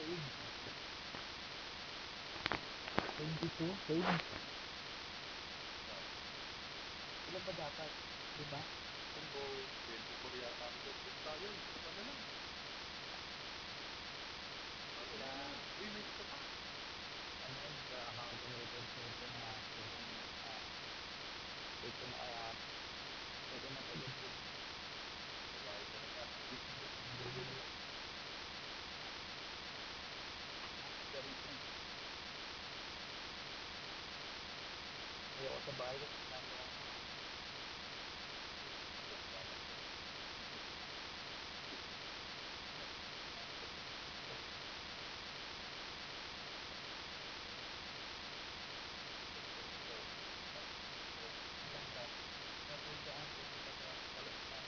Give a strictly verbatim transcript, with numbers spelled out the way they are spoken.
twenty-two page. Ilan ba dapat? Diba? Ano, twenty-four yata ako doon. Huwag tayo, isa na lang. Ano na lang? Uy, may isa pa. Ano yun? Sa accounting report nito na ah, ito na kaya ito na pagod din. Babae ka na yan. Ayoko sa bahay kasi kasama lang ako. Napuntaan ko sa baga palastan.